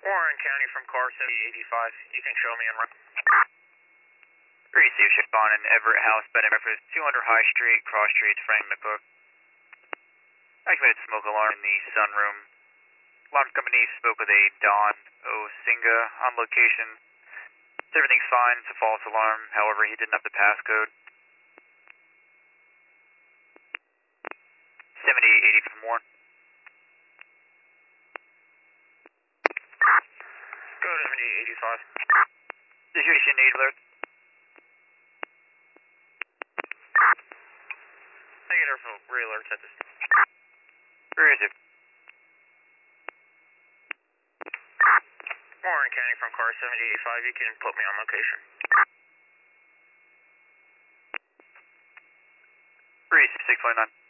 Warren County from car 7085. You can show me en route. Receive ship on an Everett House, bed and breakfast, 200 High Street, Cross Streets, Frank McCook. Activated smoke alarm in the sunroom. Alarm company spoke with a Don Osinga on location. Everything's fine, it's a false alarm, however he didn't have the passcode. 7080 from Warren. Go to 7085. Situation need alert. Negative re-alerts at this. Where is it? Warren County from car 7085. You can put me on location. Receive 629.